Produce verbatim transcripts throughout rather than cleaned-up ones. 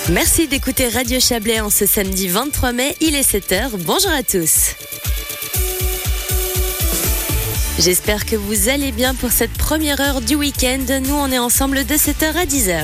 Merci d'écouter Radio Chablais en ce samedi vingt-trois mai, il est sept heures. Bonjour à tous. J'espère que vous allez bien pour cette première heure du week-end. Nous, on est ensemble de sept heures à dix heures.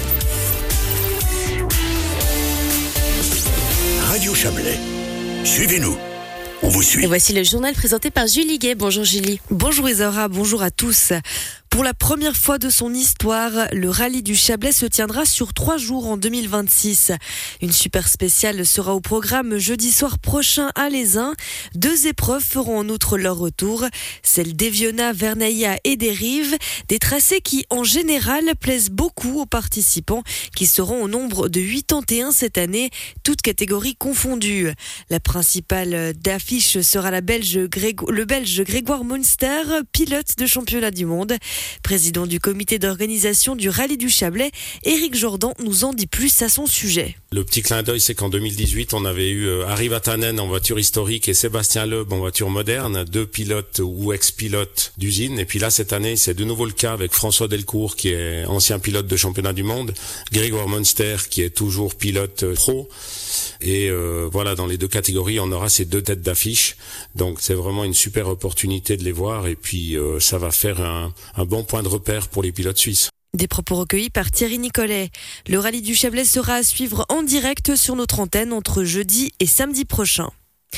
Radio Chablais, suivez-nous. On vous suit. Et voici le journal présenté par Julie Gay. Bonjour Julie. Bonjour Isara, bonjour à tous. Pour la première fois de son histoire, le rallye du Chablais se tiendra sur trois jours en deux mille vingt-six. Une super spéciale sera au programme jeudi soir prochain à Lézin. Deux épreuves feront en outre leur retour, celles d'Eviona, Vernaïa et des Rives. Des tracés qui, en général, plaisent beaucoup aux participants qui seront au nombre de quatre-vingt-onze et un cette année, toutes catégories confondues. La principale d'affiche sera la Belge Grég- le Belge Grégoire Munster, pilote de championnat du monde. Président du comité d'organisation du rallye du Chablais, Éric Jordan nous en dit plus à son sujet. Le petit clin d'œil, c'est qu'en deux mille dix-huit, on avait eu euh, Harry Vatanen en voiture historique et Sébastien Loeb en voiture moderne, deux pilotes ou ex-pilotes d'usine. Et puis là, cette année, c'est de nouveau le cas avec François Delcourt, qui est ancien pilote de championnat du monde, Grégoire Munster, qui est toujours pilote euh, pro. Et euh, voilà, dans les deux catégories, on aura ces deux têtes d'affiche. Donc c'est vraiment une super opportunité de les voir. Et puis euh, ça va faire un, un bon point de repère pour les pilotes suisses. Des propos recueillis par Thierry Nicolet. Le rallye du Chablais sera à suivre en direct sur notre antenne entre jeudi et samedi prochain.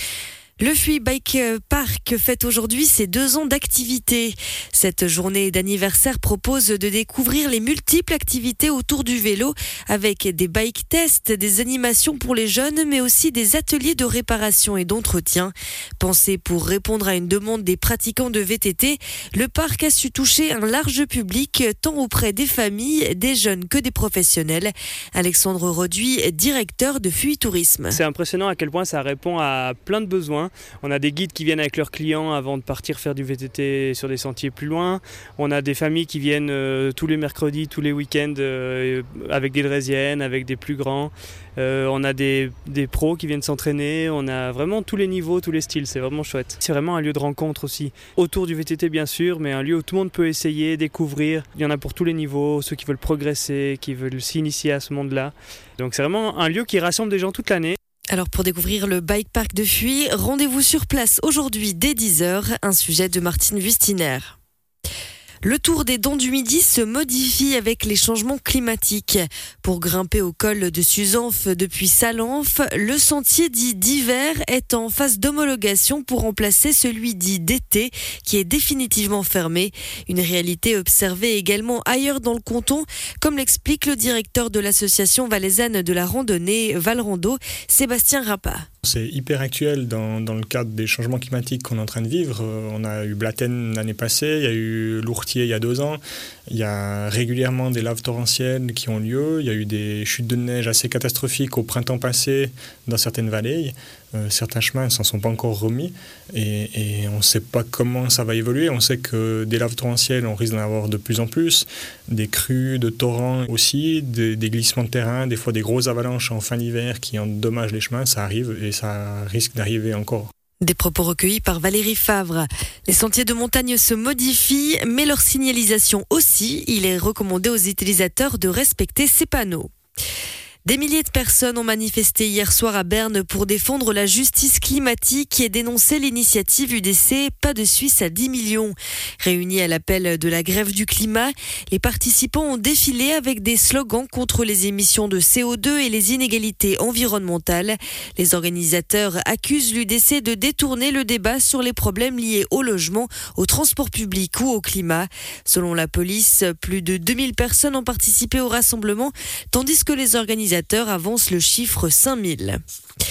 Le Fuy Bike Park fête aujourd'hui ses deux ans d'activité. Cette journée d'anniversaire propose de découvrir les multiples activités autour du vélo avec des bike tests, des animations pour les jeunes, mais aussi des ateliers de réparation et d'entretien. Pensé pour répondre à une demande des pratiquants de V T T, le parc a su toucher un large public, tant auprès des familles, des jeunes que des professionnels. Alexandre Roduit, directeur de Fuy Tourisme. C'est impressionnant à quel point ça répond à plein de besoins. On a des guides qui viennent avec leurs clients avant de partir faire du V T T sur des sentiers plus loin. On a des familles qui viennent euh, tous les mercredis, tous les week-ends euh, avec des draisiennes, avec des plus grands. Euh, on a des, des pros qui viennent s'entraîner. On a vraiment tous les niveaux, tous les styles. C'est vraiment chouette. C'est vraiment un lieu de rencontre aussi. Autour du V T T bien sûr, mais un lieu où tout le monde peut essayer, découvrir. Il y en a pour tous les niveaux, ceux qui veulent progresser, qui veulent s'initier à ce monde-là. Donc c'est vraiment un lieu qui rassemble des gens toute l'année. Alors pour découvrir le Bike Park de Fuy, rendez-vous sur place aujourd'hui dès dix heures, un sujet de Martine Wustiner. Le tour des Dents du Midi se modifie avec les changements climatiques. Pour grimper au col de Suzanf depuis Salanf, le sentier dit d'hiver est en phase d'homologation pour remplacer celui dit d'été qui est définitivement fermé. Une réalité observée également ailleurs dans le canton, comme l'explique le directeur de l'association valaisanne de la randonnée Valrando, Sébastien Rappa. C'est hyper actuel dans, dans le cadre des changements climatiques qu'on est en train de vivre. On a eu Blatten l'année passée, il y a eu Lourtier il y a deux ans. Il y a régulièrement des laves torrentielles qui ont lieu. Il y a eu des chutes de neige assez catastrophiques au printemps passé dans certaines vallées. Euh, certains chemins ne s'en sont pas encore remis et, et on ne sait pas comment ça va évoluer. On sait que des laves torrentielles, on risque d'en avoir de plus en plus. Des crues de torrents aussi, des, des glissements de terrain, des fois des grosses avalanches en fin d'hiver qui endommagent les chemins. Ça arrive et ça risque d'arriver encore. Des propos recueillis par Valérie Favre. Les sentiers de montagne se modifient, mais leur signalisation aussi. Il est recommandé aux utilisateurs de respecter ces panneaux. Des milliers de personnes ont manifesté hier soir à Berne pour défendre la justice climatique et dénoncer l'initiative U D C Pas de Suisse à dix millions. Réunis à l'appel de la grève du climat, les participants ont défilé avec des slogans contre les émissions de C O deux et les inégalités environnementales. Les organisateurs accusent l'U D C de détourner le débat sur les problèmes liés au logement, au transport public ou au climat. Selon la police, plus de deux mille personnes ont participé au rassemblement, tandis que les organisateurs avance le chiffre cinq mille.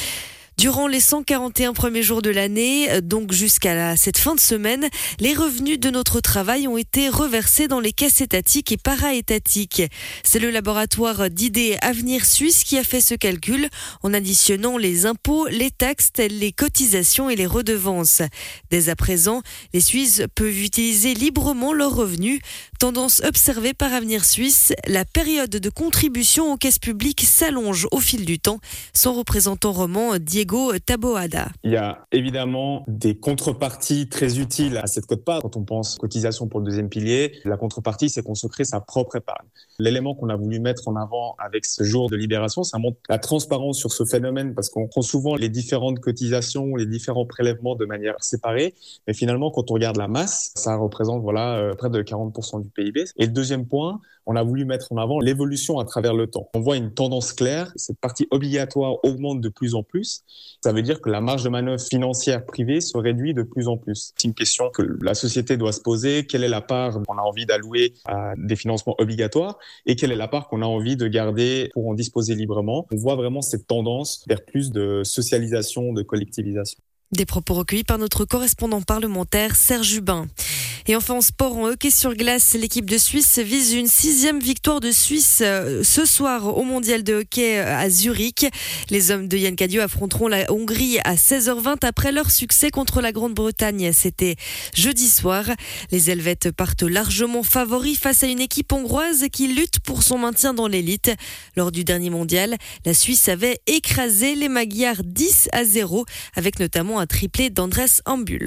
Durant les cent quarante et un premiers jours de l'année, donc jusqu'à la, cette fin de semaine, les revenus de notre travail ont été reversés dans les caisses étatiques et para-étatiques. C'est le laboratoire d'idées Avenir Suisse qui a fait ce calcul en additionnant les impôts, les taxes, les cotisations et les redevances. Dès à présent, les Suisses peuvent utiliser librement leurs revenus. Tendance observée par Avenir Suisse, la période de contribution aux caisses publiques s'allonge au fil du temps. Son représentant roman, Diego Diego Taboada. Il y a évidemment des contreparties très utiles à cette quote-part. Quand on pense cotisation pour le deuxième pilier, la contrepartie, c'est qu'on se crée sa propre épargne. L'élément qu'on a voulu mettre en avant avec ce jour de libération, ça montre la transparence sur ce phénomène parce qu'on prend souvent les différentes cotisations, les différents prélèvements de manière séparée. Mais finalement, quand on regarde la masse, ça représente voilà, euh, près de quarante pour cent du P I B. Et le deuxième point, on a voulu mettre en avant l'évolution à travers le temps. On voit une tendance claire, cette partie obligatoire augmente de plus en plus. Ça veut dire que la marge de manœuvre financière privée se réduit de plus en plus. C'est une question que la société doit se poser. Quelle est la part qu'on a envie d'allouer à des financements obligatoires et quelle est la part qu'on a envie de garder pour en disposer librement? On voit vraiment cette tendance vers plus de socialisation, de collectivisation. Des propos recueillis par notre correspondant parlementaire Serge Hubin. Et enfin en sport, en hockey sur glace, l'équipe de Suisse vise une sixième victoire de Suisse ce soir au mondial de hockey à Zurich. Les hommes de Yann Cadieux affronteront la Hongrie à seize heures vingt après leur succès contre la Grande-Bretagne. C'était jeudi soir. Les Helvètes partent largement favoris face à une équipe hongroise qui lutte pour son maintien dans l'élite. Lors du dernier mondial, la Suisse avait écrasé les Magyars dix à zéro avec notamment un triplé d'Andrés Ambul.